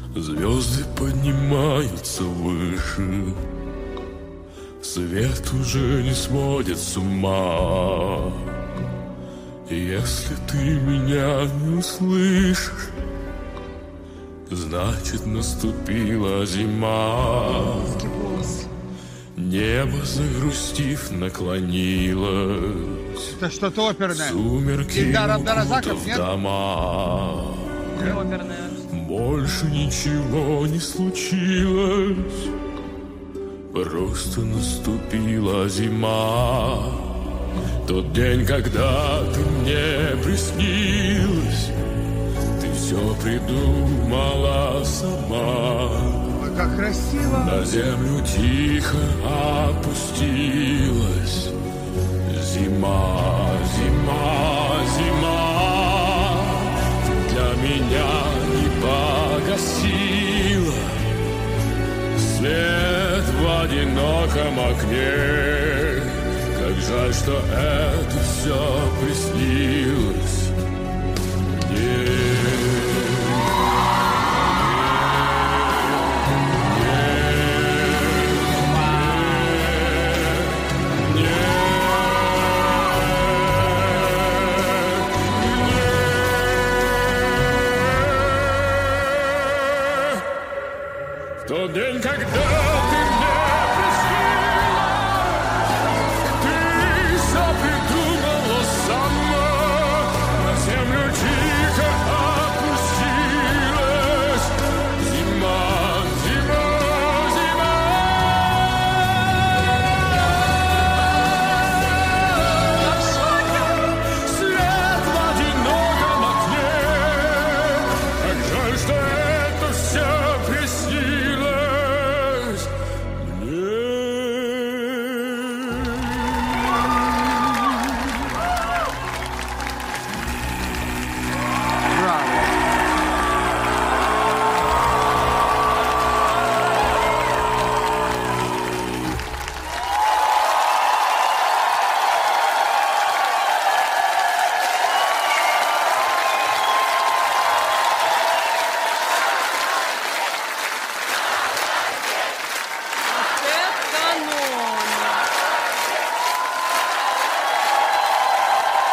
Звезды поднимаются выше, свет уже не сводит с ума. Если ты меня не услышишь, значит наступила зима. Небо, загрустив, наклонилось. Это что-то оперное. Сумерки Ильдар укутав Абдаразаков, нет? дома. Оперная. Больше ничего не случилось, просто наступила зима. Тот день, когда ты мне приснилась, ты все придумала сама. Ой, как красиво. На землю тихо опустилась зима, зима, зима. Ты для меня не погасила свет в одиноком окне. Как жаль, что это все приснилось мне. В тот день, когда